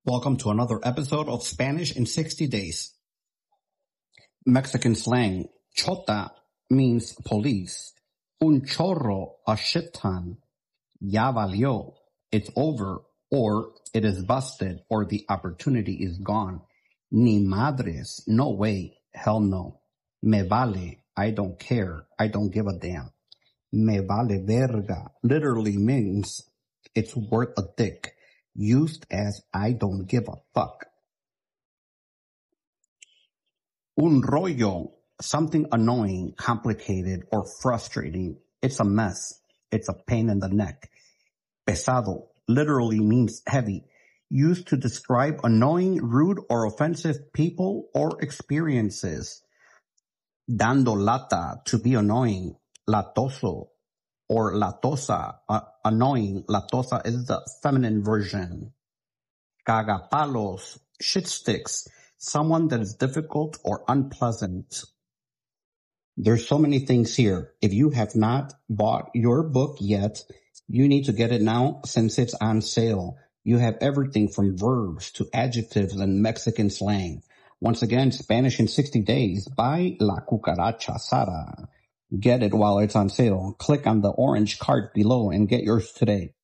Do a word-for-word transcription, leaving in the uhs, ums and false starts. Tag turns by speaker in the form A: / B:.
A: Welcome to another episode of Spanish in sixty days. Mexican slang. Chota means police. Un chorro, a shit ton. Ya valió, it's over, or it is busted, or the opportunity is gone. Ni madres, no way, hell no. Me vale, I don't care, I don't give a damn. Me vale verga literally means it's worth a dick, used as I don't give a fuck. Un rollo, something annoying, complicated, or frustrating. It's a mess. It's a pain in the neck. Pesado literally means heavy, used to describe annoying, rude, or offensive people or experiences. Dando lata, to be annoying. Latoso or latosa, uh, annoying. Latosa is the feminine version. Cagapalos, shit sticks, someone that is difficult or unpleasant. There's so many things here. If you have not bought your book yet, you need to get it now since it's on sale. You have everything from verbs to adjectives and Mexican slang. Once again, Spanish in sixty days by La Cucaracha Sara. Get it while it's on sale. Click on the orange card below and get yours today.